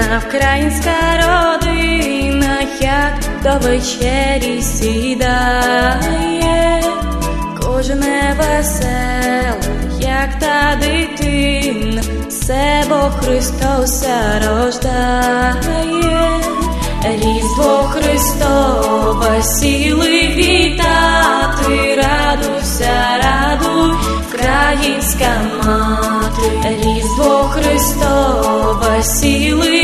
Єдина вкраїнська родина, як до вечері сідає, кожне веселе, як та дитина, все Бог Христоса рождає. Різдво Христове сіли вітати, радуйся, радуй, українська мати. Різдво Христове сіли